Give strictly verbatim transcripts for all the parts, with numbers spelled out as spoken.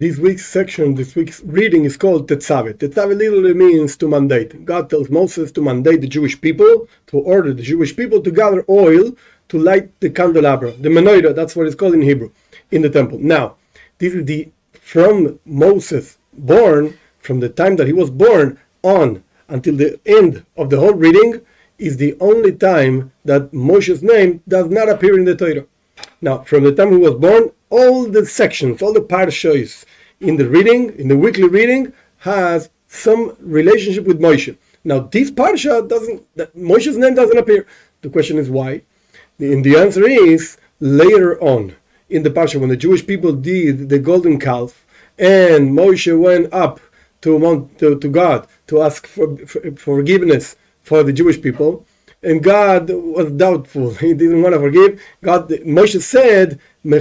This week's section, this week's reading is called Tetzavet. Tetzavet literally means to mandate. God tells Moses to mandate the Jewish people, to order the Jewish people to gather oil to light the candelabra, the menorah, that's what it's called in Hebrew, in the temple. Now, this is the, from Moses born, from the time that he was born on until the end of the whole reading, is the only time that Moshe's name does not appear in the Torah. Now, from the time he was born, all the sections, all the parshas in the reading, in the weekly reading, has some relationship with Moshe. Now, this parsha doesn't, that Moshe's name doesn't appear. The question is why? And the answer is later on in the parsha, when the Jewish people did the golden calf, and Moshe went up to Mount, to, to God to ask for, for forgiveness for the Jewish people, and God was doubtful. He didn't want to forgive. God, Moshe said,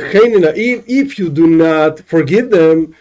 if you do not forgive them,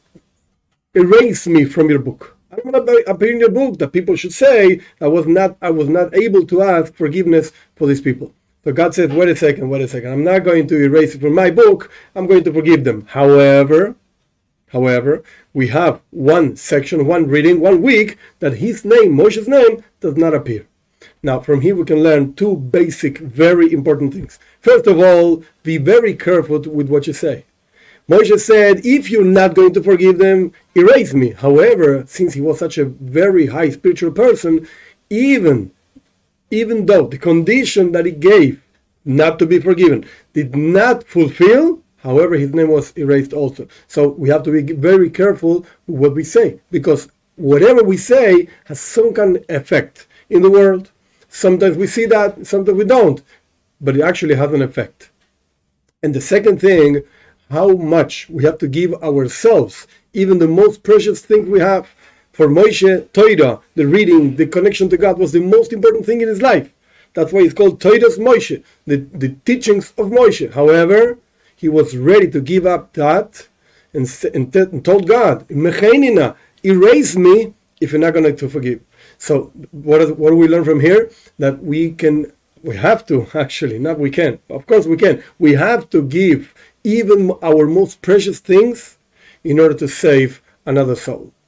erase me from your book. I don't want to appear in your book that people should say I was not I was not able to ask forgiveness for these people. So God said, wait a second, wait a second. I'm not going to erase it from my book. I'm going to forgive them. However, however, we have one section, one reading, one week that his name, Moshe's name, does not appear. Now, from here we can learn two basic, very important things. First of all, be very careful with what you say. Moshe said, if you're not going to forgive them, erase me. However, since he was such a very high spiritual person, even, even though the condition that he gave not to be forgiven did not fulfill, however, his name was erased also. So we have to be very careful with what we say, because whatever we say has some kind of effect in the world. Sometimes we see that, sometimes we don't, but it actually has an effect. And the second thing, how much we have to give ourselves, even the most precious thing we have. For Moshe, Torah, the reading, the connection to God was the most important thing in his life. That's why it's called Torah's Moshe, the, the teachings of Moshe. However, he was ready to give up that and, and, and told God, Mechenina, erase me if you're not going to forgive. So what, is, what do we learn from here? That we can, we have to actually, not we can, of course we can, we have to give even our most precious things in order to save another soul.